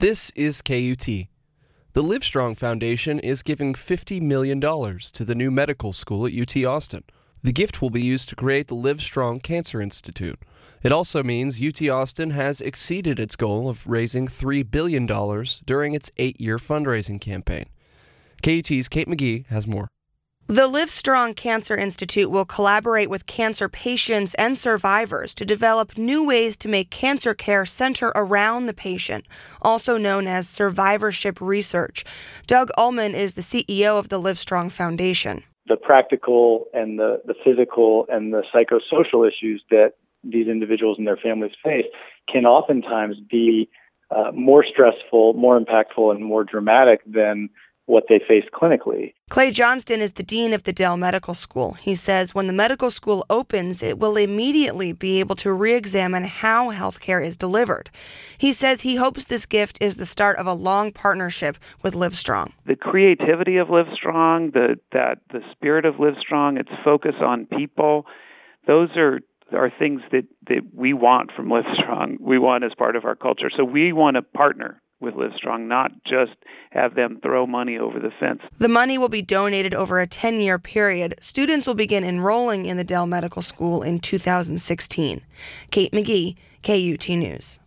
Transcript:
This is KUT. The Livestrong Foundation is giving $50 million to the new medical school at UT Austin. The gift will be used to create the Livestrong Cancer Institute. It also means UT Austin has exceeded its goal of raising $3 billion during its 8-year fundraising campaign. KUT's Kate McGee has more. The Livestrong Cancer Institute will collaborate with cancer patients and survivors to develop new ways to make cancer care center around the patient, also known as survivorship research. Doug Ullman is the CEO of the Livestrong Foundation. The practical and the physical and the psychosocial issues that these individuals and their families face can oftentimes be more stressful, more impactful, and more dramatic than what they face clinically. Clay Johnston is the dean of the Dell Medical School. He says when the medical school opens, it will immediately be able to re-examine how healthcare is delivered. He says he hopes this gift is the start of a long partnership with Livestrong. The creativity of Livestrong, the spirit of Livestrong, its focus on people, those are things that we want from Livestrong. We want as part of our culture. So we want to partner with Livestrong, not just have them throw money over the fence. The money will be donated over a 10-year period. Students will begin enrolling in the Dell Medical School in 2016. Kate McGee, KUT News.